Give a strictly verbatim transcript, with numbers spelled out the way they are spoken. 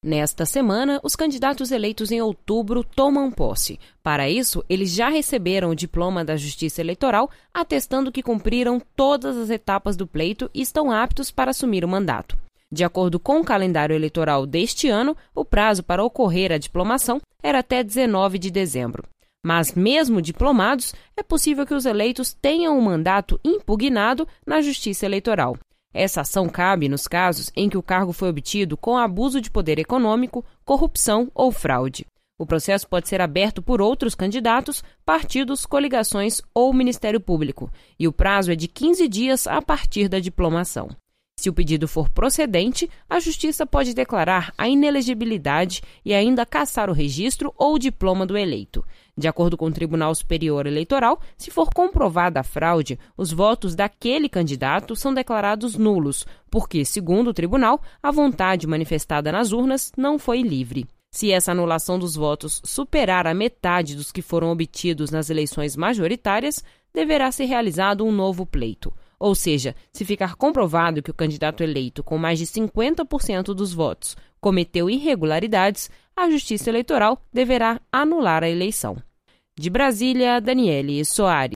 Nesta semana, os candidatos eleitos em outubro tomam posse. Para isso, eles já receberam o diploma da Justiça Eleitoral, atestando que cumpriram todas as etapas do pleito e estão aptos para assumir o mandato. De acordo com o calendário eleitoral deste ano, o prazo para ocorrer a diplomação era até dezenove de dezembro. Mas, mesmo diplomados, é possível que os eleitos tenham o mandato impugnado na Justiça Eleitoral. Essa ação cabe nos casos em que o cargo foi obtido com abuso de poder econômico, corrupção ou fraude. O processo pode ser aberto por outros candidatos, partidos, coligações ou Ministério Público, e o prazo é de quinze dias a partir da diplomação. Se o pedido for procedente, a Justiça pode declarar a inelegibilidade e ainda cassar o registro ou o diploma do eleito. De acordo com o Tribunal Superior Eleitoral, se for comprovada a fraude, os votos daquele candidato são declarados nulos, porque, segundo o tribunal, a vontade manifestada nas urnas não foi livre. Se essa anulação dos votos superar a metade dos que foram obtidos nas eleições majoritárias, deverá ser realizado um novo pleito. Ou seja, se ficar comprovado que o candidato eleito com mais de cinquenta por cento dos votos cometeu irregularidades, a Justiça Eleitoral deverá anular a eleição. De Brasília, Daniele Soares.